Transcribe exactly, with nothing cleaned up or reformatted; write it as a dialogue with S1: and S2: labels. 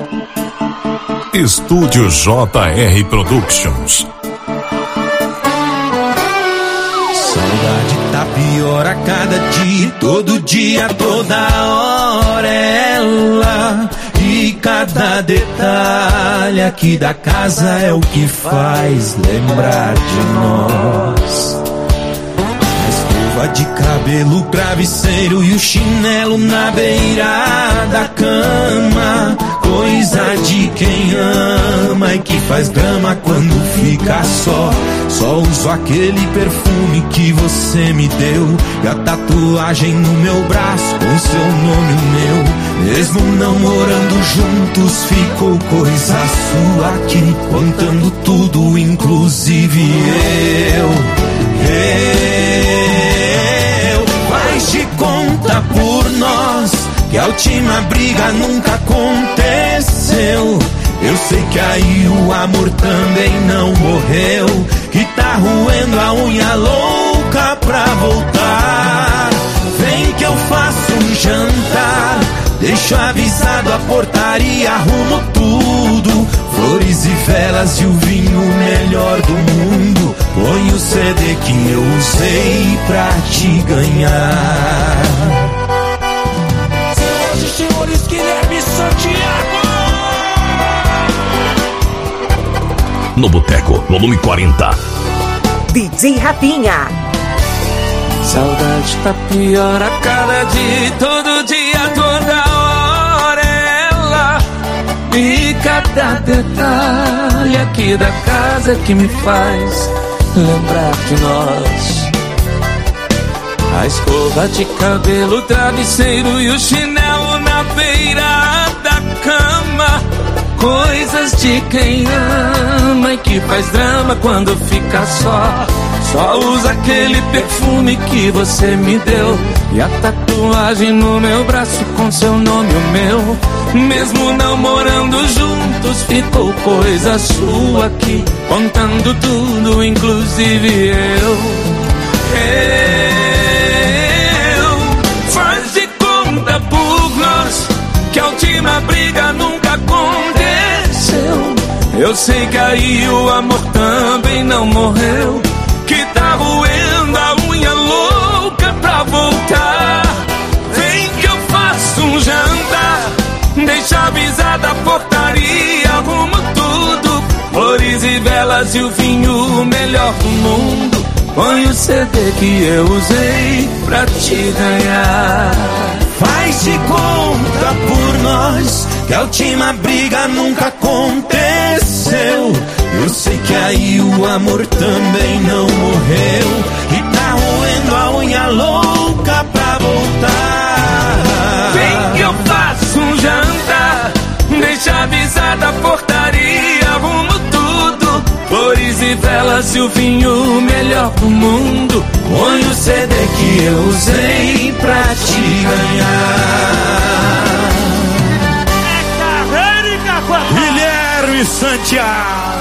S1: Estúdio J R Productions.
S2: Saudade tá pior a cada dia, todo dia, toda hora ela. E cada detalhe aqui da casa é o que faz lembrar de nós. A escova de cabelo, o travesseiro e o chinelo na beira da cama. Coisa de quem ama e que faz drama quando fica só. Só uso aquele perfume que você me deu e a tatuagem no meu braço com seu nome meu. Mesmo não morando juntos, ficou coisa sua aqui, contando tudo, inclusive eu. Eu faz de conta por nós que a última briga nunca aconteceu. Eu sei que aí o amor também não morreu, que tá roendo a unha louca pra voltar. Vem que eu faço um jantar, deixo avisado a portaria, arrumo tudo. Flores e velas e o vinho melhor do mundo. Põe o C D que eu usei pra te ganhar.
S3: Senhoras e senhores, Guilherme Santiago.
S1: No Boteco, volume quarenta.
S4: D J Rafinha.
S3: Saudade tá pior a cada dia, todo dia, toda hora ela. E cada detalhe aqui da casa que me faz lembrar de nós. A escova de cabelo, o travesseiro e o chinelo na beira da cama. Coisas de quem ama e que faz drama quando fica só. Só usa aquele perfume que você me deu e a tatuagem no meu braço com seu nome e o meu. Mesmo não morando juntos, ficou coisa sua aqui, contando tudo, inclusive eu. Eu faz de conta por nós que a última briga nunca aconteceu. Eu sei que aí o amor também não morreu, que tá roendo a unha louca pra voltar. Vem que eu faço um jantar, deixa avisada a portaria, arrumo tudo. Flores e velas e o vinho melhor do mundo. Põe o C D que eu usei pra te ganhar.
S2: Faz de conta por nós que a última briga nunca aconteceu. Eu sei que aí o amor também não morreu, e tá roendo a unha louca pra voltar.
S3: Vem que eu faço um jantar, deixa avisada a portaria, arrumo tudo. Flores e velas e o vinho melhor do mundo. Põe o C D que eu usei pra te ganhar.
S2: Guilherme Santiago.